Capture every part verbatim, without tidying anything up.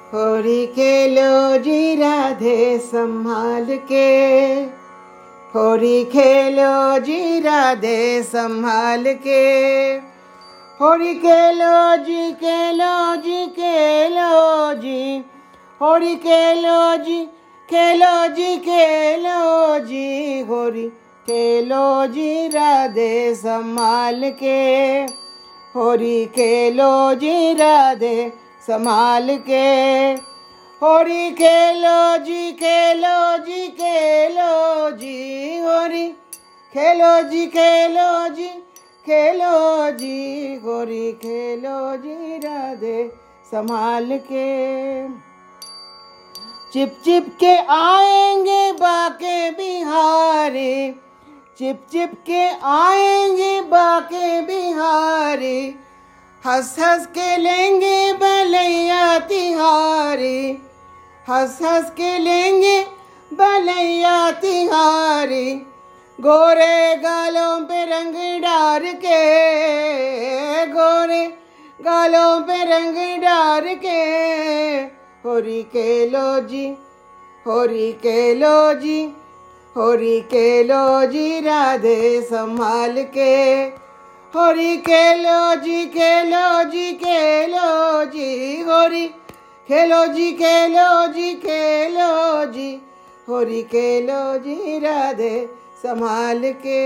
होरी खेलो जी राधे संभाल के, होरी खेलो जी राधे संभाल के, होरी खेलो जी खेलो जी खेलो जी, होरी खेलो जी खेलो जी खेलो जी, होरी खेलो जी राधे संभाल के, होरी खेलो जी राधे संभाल के, होरी खेलो जी खेलो जी खेलो जी, होरी खेलो जी खेलो जी खेलो जी, होरी खेलो जी राधे संभाल के। चिप चिप के आएंगे बाके बिहारी, चिप चिप के आएंगे बाके बिहारी, हंस हंस के लेंगे बलैया तिहारी, हंस हंस के लेंगे बलैया तिहारी, गोरे गालों पे रंग डार के, गोरे गालों पे रंग डार के, होरी खेलो जी होरी खेलो जी, होरी खेलो जी राधे संभाल के, होरी खेलो जी खेलो जी खेलो जी, होरी खेलो जी खेलो जी खेलो जी, होरी खेलो जी राधे संभाल के।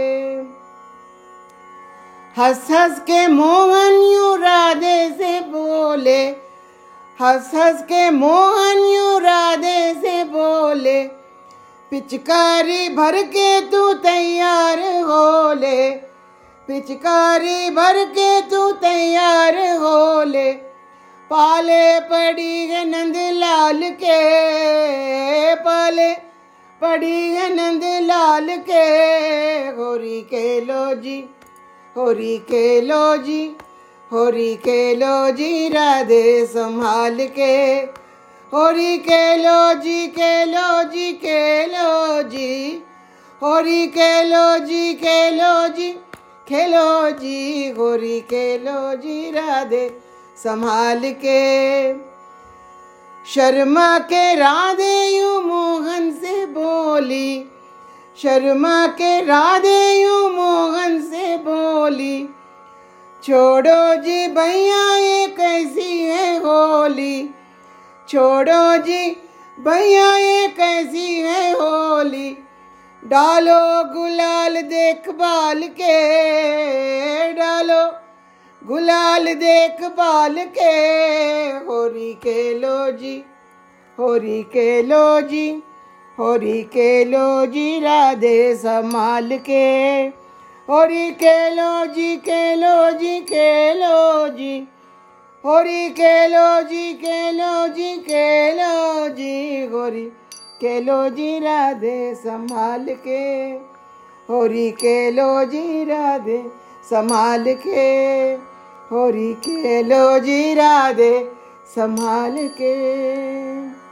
हंस हंस के मोहन यूं राधे से बोले, हंस हंस के मोहन यूं राधे से बोले, पिचकारी भर के तू तैयार हो ले, पिचकारी भर के तू तैयार हो ले, पाले पड़ी है नंद लाल के, पाले पड़ी है नंद लाल के, होरी खेलो जी होरी खेलो जी, होरी खेलो जी राधे संभाल के, होरी खेलो जी खेलो जी खेलो जी, होरी खेलो जी खेलो जी खेलो जी, होरी खेलो जी राधे संभाल के। शर्मा के राधे यूं मोहन से बोली, शर्मा के राधे यूं मोहन से बोली, छोड़ो जी भैया ये कैसी है होली, छोड़ो जी भैया ये कैसी है होली, डालो गुलाल देखभाल के, डालो गुलाल देखभाल के, होरी खेलो जी होरी खेलो जी, होरी खेलो जी राधे संभाल के, होरी खेलो जी खेलो जी खेलो जी, होरी खेलो जी खेलो जी खेलो जी, होरी खेलो जी राधे संभाल के, होरी खेलो जी राधे संभाल के, होरी खेलो जी राधे संभाल के।